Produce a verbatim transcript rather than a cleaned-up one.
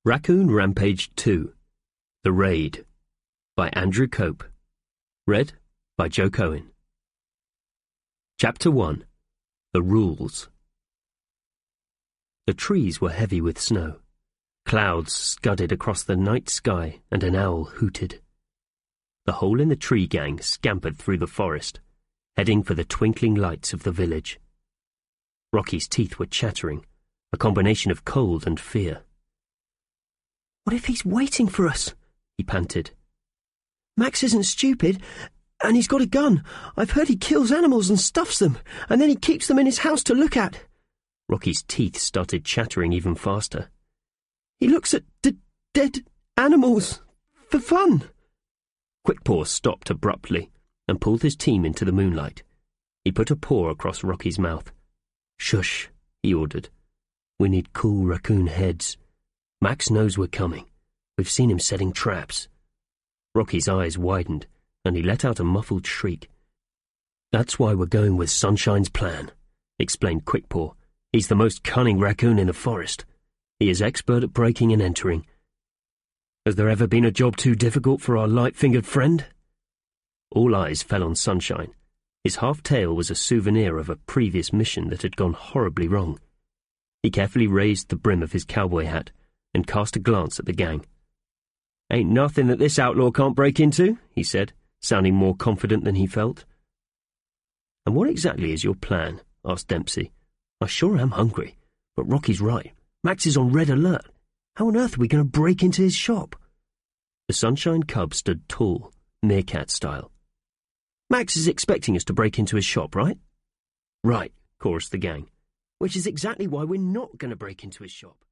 Raccoon Rampage two, The Raid, by Andrew Cope. Read by Joe Cohen. Chapter one, The Rules. The trees were heavy with snow. Clouds scudded across the night sky and an owl hooted. The Hole in the Tree gang scampered through the forest, heading for the twinkling lights of the village. Rocky's teeth were chattering, a combination of cold and fear. What if he's waiting for us? He panted. Max isn't stupid, and he's got a gun. I've heard he kills animals and stuffs them, and then he keeps them in his house to look at. Rocky's teeth started chattering even faster. He looks at d- dead animals for fun. Quickpaw stopped abruptly and pulled his team into the moonlight. He put a paw across Rocky's mouth. Shush, he ordered. We need cool raccoon heads. Max knows we're coming. We've seen him setting traps. Rocky's eyes widened, and he let out a muffled shriek. That's why we're going with Sunshine's plan, explained Quickpaw. He's the most cunning raccoon in the forest. He is expert at breaking and entering. Has there ever been a job too difficult for our light-fingered friend? All eyes fell on Sunshine. His half-tail was a souvenir of a previous mission that had gone horribly wrong. He carefully raised the brim of his cowboy hat and cast a glance at the gang. Ain't nothing that this outlaw can't break into, he said, sounding more confident than he felt. And what exactly is your plan? Asked Dempsey. I sure am hungry, but Rocky's right. Max is on red alert. How on earth are we going to break into his shop? The Sunshine Cub stood tall, meerkat style. Max is expecting us to break into his shop, right? Right, chorused the gang. Which is exactly why we're not going to break into his shop.